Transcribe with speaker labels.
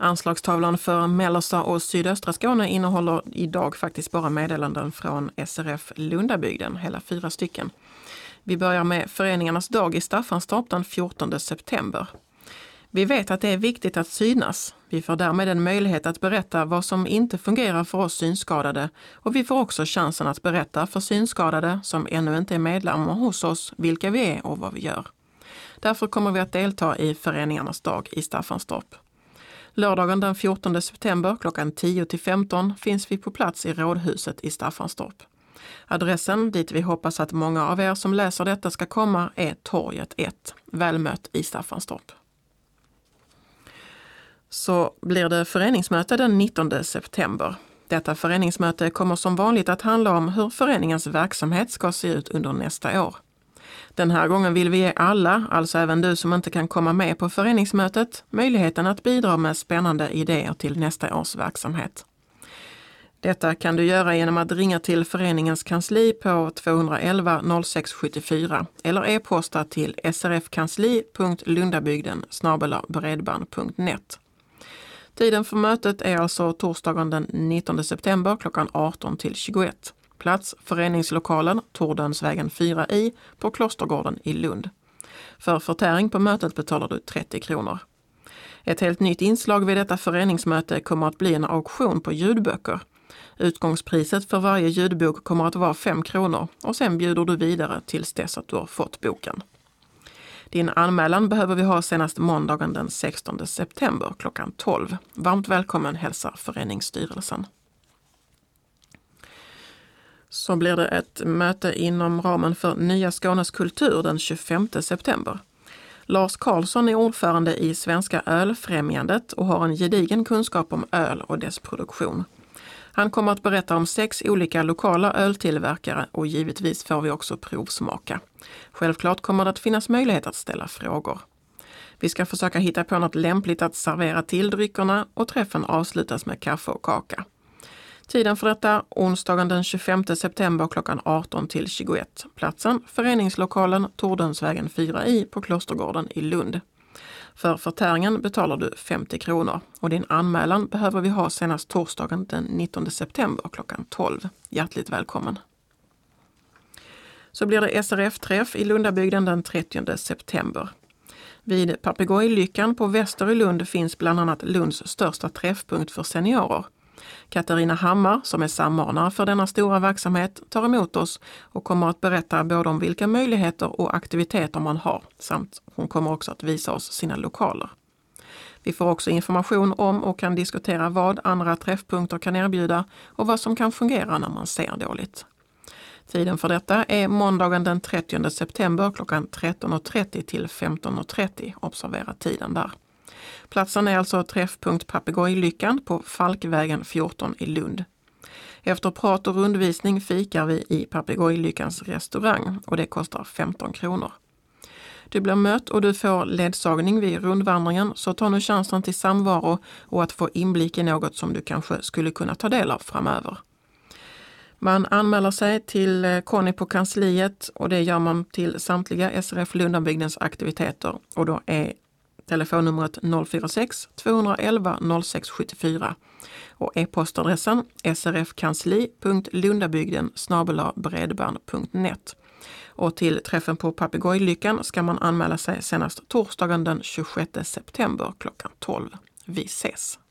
Speaker 1: Anslagstavlan för mellersta och sydöstra Skåne innehåller idag faktiskt bara meddelanden från SRF Lundabygden, hela 4 stycken. Vi börjar med föreningarnas dag i Staffanstorp den 14 september. Vi vet att det är viktigt att synas. Vi får därmed en möjlighet att berätta vad som inte fungerar för oss synskadade och vi får också chansen att berätta för synskadade som ännu inte är medlemmar hos oss vilka vi är och vad vi gör. Därför kommer vi att delta i föreningarnas dag i Staffanstorp. Lördagen den 14 september klockan 10-15 finns vi på plats i Rådhuset i Staffanstorp. Adressen dit vi hoppas att många av er som läser detta ska komma är Torget 1, Välmött i Staffanstorp. Så blir det föreningsmöte den 19 september. Detta föreningsmöte kommer som vanligt att handla om hur föreningens verksamhet ska se ut under nästa år. Den här gången vill vi ge alla, alltså även du som inte kan komma med på föreningsmötet, möjligheten att bidra med spännande idéer till nästa års verksamhet. Detta kan du göra genom att ringa till föreningens kansli på 211 0674 eller e-posta till srfkansli.lundabygden@bredband.net. Tiden för mötet är alltså torsdagen den 19 september klockan 18-21. Plats föreningslokalen Tordönsvägen 4i på Klostergården i Lund. För förtäring på mötet betalar du 30 kronor. Ett helt nytt inslag vid detta föreningsmöte kommer att bli en auktion på ljudböcker. Utgångspriset för varje ljudbok kommer att vara 5 kronor och sen bjuder du vidare tills dess att du har fått boken. Din anmälan behöver vi ha senast måndagen den 16 september klockan 12. Varmt välkommen hälsar föreningsstyrelsen. Så blir det ett möte inom ramen för Nya Skånes kultur den 25 september. Lars Karlsson är ordförande i Svenska ölfrämjandet och har en gedigen kunskap om öl och dess produktion. Han kommer att berätta om 6 olika lokala öltillverkare och givetvis får vi också provsmaka. Självklart kommer det att finnas möjlighet att ställa frågor. Vi ska försöka hitta på något lämpligt att servera till dryckerna och träffen avslutas med kaffe och kaka. Tiden för detta onsdagen den 25 september klockan 18-21. Platsen föreningslokalen Tordönsvägen 4i på Klostergården i Lund. För förtäringen betalar du 50 kronor och din anmälan behöver vi ha senast torsdagen den 19 september klockan 12. Hjärtligt välkommen. Så blir det SRF-träff i Lundabygden den 30 september. Vid Papegojlyckan på Väster i Lund finns bland annat Lunds största träffpunkt för seniorer. Katarina Hammar, som är samordnare för denna stora verksamhet, tar emot oss och kommer att berätta både om vilka möjligheter och aktiviteter man har samt hon kommer också att visa oss sina lokaler. Vi får också information om och kan diskutera vad andra träffpunkter kan erbjuda och vad som kan fungera när man ser dåligt. Tiden för detta är måndagen den 30 september klockan 13.30 till 15.30. Observera tiden där. Platsen är alltså träffpunkt Papegojlyckan på Falkvägen 14 i Lund. Efter prat och rundvisning fikar vi i Papegojlyckans restaurang och det kostar 15 kronor. Du blir mött och du får ledsagning vid rundvandringen så ta nu chansen till samvaro och att få inblick i något som du kanske skulle kunna ta del av framöver. Man anmäler sig till Conny på kansliet och det gör man till samtliga SRF Lundabygdens aktiviteter och då är telefonnumret 046 211 0674 och e-postadressen srfkansli.lundabygden@bredband.net. Och till träffen på Papegojlyckan ska man anmäla sig senast torsdagen den 26 september klockan 12. Vi ses!